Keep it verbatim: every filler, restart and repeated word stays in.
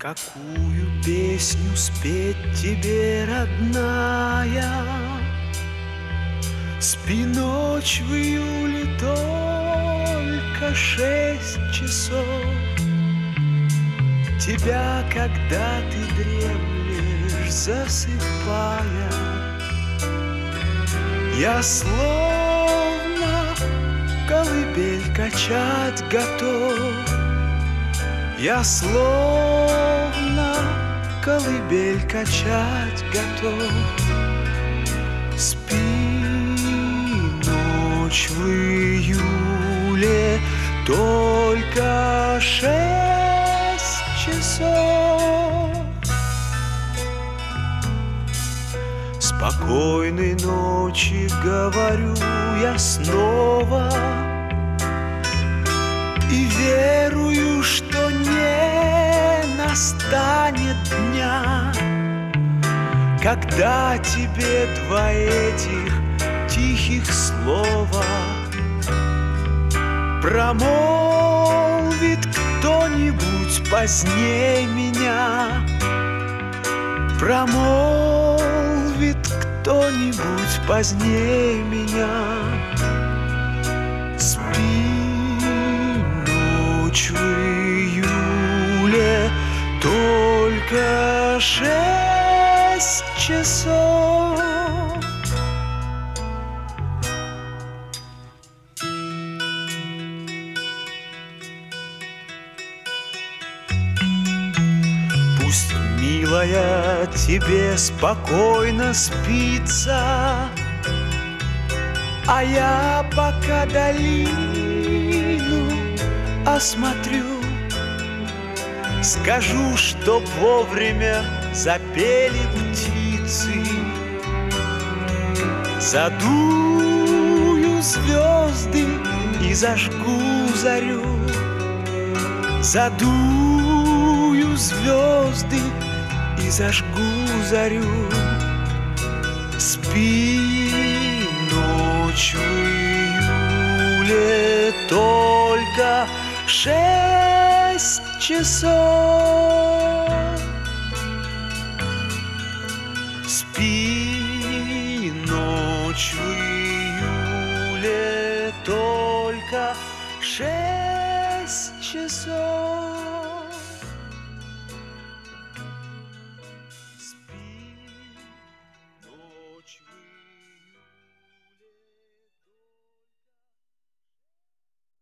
Какую песню спеть тебе, родная? Спи ночь в июле только шесть часов. Тебя, когда ты дремлешь, засыпая, я словно колыбель качать готов. Я словно колыбель качать готов. Спи ночь в июле только шесть часов. Спокойной ночи, говорю я снова, и верую, что не настанет дня, когда тебе два этих тихих слова промолвит кто-нибудь позднее меня. Промолвит кто-нибудь позднее меня. Спи ночь в июле только шесть часов. Пусть, милая, тебе спокойно спится, а я пока долину осмотрю. Скажу, чтоб вовремя запели птицы. Задую звезды и зажгу зарю. Задую звезды и зажгу зарю. Спи ночь в июле только шесть часов. Спи